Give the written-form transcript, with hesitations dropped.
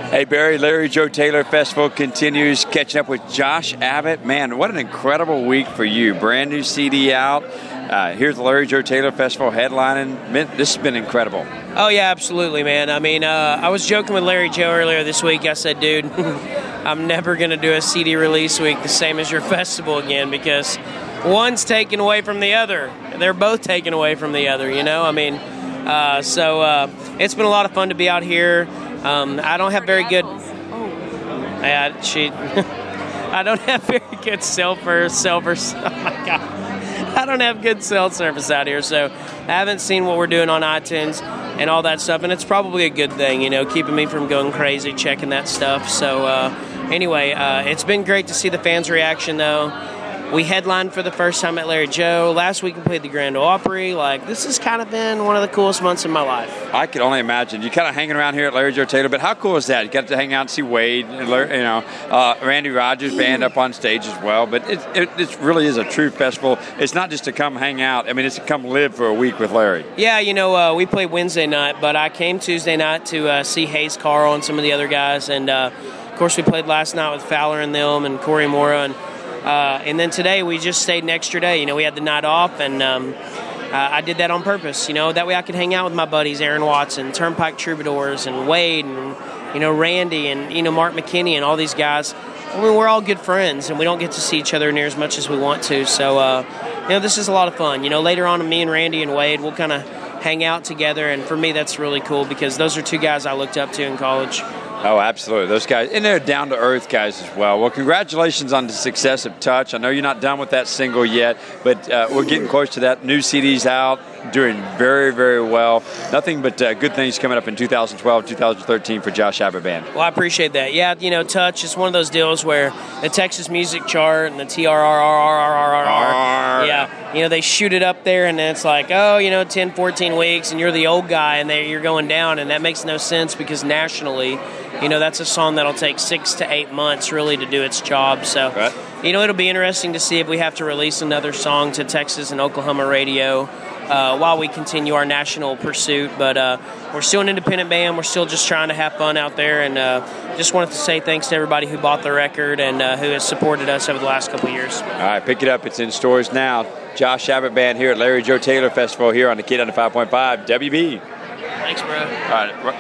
Hey, Barry, Larry Joe Taylor Festival continues. Catching up with Josh Abbott. Man, what an incredible week for you. Brand new CD out. Here's the Larry Joe Taylor Festival headlining. This has been incredible. Oh, yeah, absolutely, man. I mean, I was joking with Larry Joe earlier this week. I said, dude, I'm never going to do a CD release week the same as your festival again, because one's taken away from the other. They're both taken away from the other, you know? I mean, so it's been a lot of fun to be out here. I don't have very good. I don't have very good cell service. Oh my God, I don't have good cell service out here, so I haven't seen what we're doing on iTunes and all that stuff, and it's probably a good thing, you know, keeping me from going crazy checking that stuff. So anyway, it's been great to see the fans' reaction, though. We headlined for the first time at Larry Joe. Last week we played the Grand Ole Opry. Like, this has kind of been one of the coolest months of my life. I could only imagine. You're kind of hanging around here at Larry Joe Taylor, but how cool is that? You got to hang out and see Wade, and, Randy Rogers band up on stage as well. But it really is a true festival. It's not just to come hang out. I mean, it's to come live for a week with Larry. Yeah, you know, we played Wednesday night, but I came Tuesday night to see Hayes Carl and some of the other guys. And, of course, we played last night with Fowler and them and Corey Mora. And then today we just stayed an extra day. You know, we had the night off, and I did that on purpose. You know, that way I could hang out with my buddies, Aaron Watson, Turnpike Troubadours, and Wade, and, you know, Randy, and, you know, Mark McKinney, and all these guys. I mean, we're all good friends, and we don't get to see each other near as much as we want to. So, you know, this is a lot of fun. You know, later on, me and Randy and Wade, we'll kind of hang out together, and for me, that's really cool because those are two guys I looked up to in college. Oh, absolutely. Those guys, and they're down-to-earth guys as well. Well, congratulations on the success of Touch. I know you're not done with that single yet, but we're getting close to that. New CD's out, doing very, very well. Nothing but good things coming up in 2012, 2013 for Josh Abbott Band. Well, I appreciate that. Yeah, you know, Touch is one of those deals where the Texas Music Chart and the TRRRRRRR, yeah, you know, they shoot it up there, and then it's like, oh, you know, 10, 14 weeks, and you're the old guy, and you're going down, and that makes no sense because nationally, you know, that's a song that'll take 6 to 8 months really to do its job. So, right. You know, it'll be interesting to see if we have to release another song to Texas and Oklahoma radio while we continue our national pursuit. But we're still an independent band. We're still just trying to have fun out there. And just wanted to say thanks to everybody who bought the record and who has supported us over the last couple of years. All right, pick it up. It's in stores now. Josh Abbott Band here at Larry Joe Taylor Festival here on the Kid Under 5.5 WB. Thanks, bro. All right.